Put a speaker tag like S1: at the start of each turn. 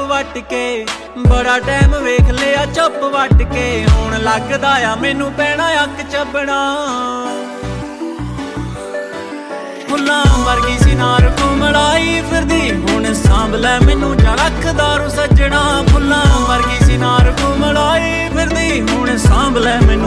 S1: ਵੱਟ ਕੇ ਬੜਾ ਟਾਈਮ ਵੇਖ ਲਿਆ ਚੁੱਪ ਵੱਟ ਕੇ ਹੁਣ ਲੱਗਦਾ ਆ ਮੈਨੂੰ ਪੈਣਾ ਅੱਕ ਚੱਬਣਾ ਫੁੱਲਾਂ ਵਰਗੀ ਸੀ ਨਾਰ ਘੁੰਮੜਾਈ ਫਿਰਦੀ ਹੁਣ ਸਾਂਭ ਲੈ ਮੈਨੂੰ ਜਾ ਰੱਖਦਾਰੂ ਸੱਜਣਾ ਫੁੱਲਾਂ ਵਰਗੀ ਸੀ ਨਾਰ ਘੁੰਮੜਾਈ ਫਿਰਦੀ ਹੁਣ ਸਾਂਭ ਲੈ ਮੈਨੂੰ